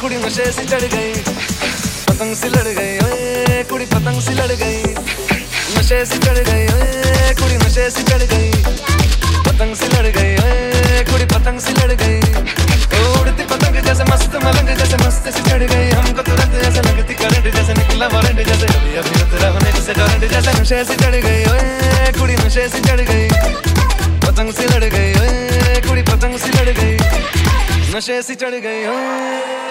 कुड़ी नशे से चढ़ गई, पतंग सी लड़ गई ओए कुड़ी पतंग सी लड़ गई, नशे से चढ़ गई ओए कुड़ी नशे से चढ़ गई, पतंग सी लड़ गई ओए कुड़ी पतंग सी लड़ गई। उड़ती पतंग जैसे मस्त मलंग जैसे मस्त सी चढ़ गई, हमको तुरंत जैसे लगती करंट जैसे निकला वारंट जैसे अभी अभी तेरा होने जैसे करंट जैसे नशे से चढ़ गई ओए कुड़ी नशे से चढ़ गई, पतंग सी लड़ गई ओए कुड़ी पतंग सी लड़ गई, नशे से चढ़ गई ओए।